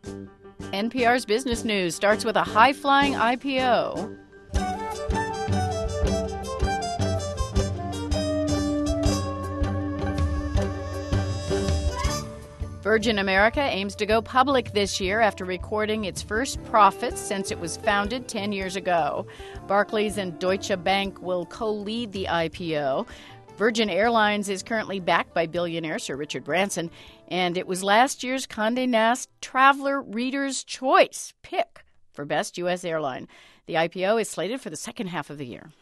NPR's Business News starts with a high-flying IPO. Virgin America aims to go public this year after recording its first profits since it was founded 10 years ago. Barclays and Deutsche Bank will co-lead the IPO. Virgin Airlines is currently backed by billionaire Sir Richard Branson, and it was last year's Condé Nast Traveler Reader's Choice pick for Best U.S. Airline. The IPO is slated for the second half of the year.